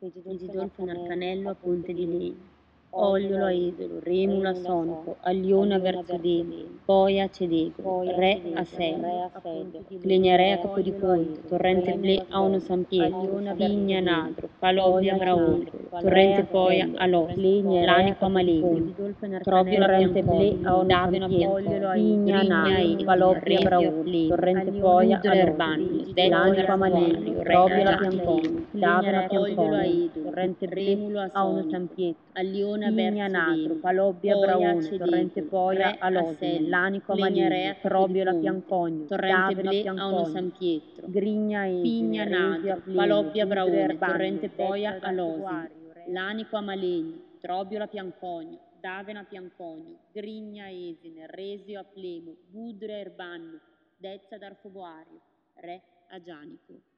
Fegidolfo Narcanello a Ponte di Legno, Ogliolo a Edolo, Remulo a Sonico, Aglione a Verzodeno, poi a Cedego, Re a Sello, Clegnarea a Capodiponte, Torrente Ble a Ono San Pietro, Vigna a Naldro, Palobbia a Braone, Torrente Poia a Lossi, Lanico a Malegno, Trobbio a Piancogno, Daveno a Piancogno, Vigna a Naldro, Palobbia a Braone, Torrente Poia a Lossi, Lanico a Malegno, Trobbio a Piancogno, Daveno a Piancogno, Torrente Ble a Ono San Pietro, Aglione a Verzodeno, Palobbia a Braone, Torrente Poia a Lossi, Lanico a Malegno, Trobbio a Piancogno, Torrente Ble a Ono San Pietro, Grigna a Esine, Pigna Resi a Nadro, Pleno, Palobbia a Budre Braone, Erbagno, Torrente Poia Detta a ad Losimo, Artuario, Lanico a Malegno, Trobbio a Piancogno, Davena a Piancogno, Grigna a Esine, Resio a Plemo, Budre a Erbagno, Dezza ad Arfoboario, Re a Gianico.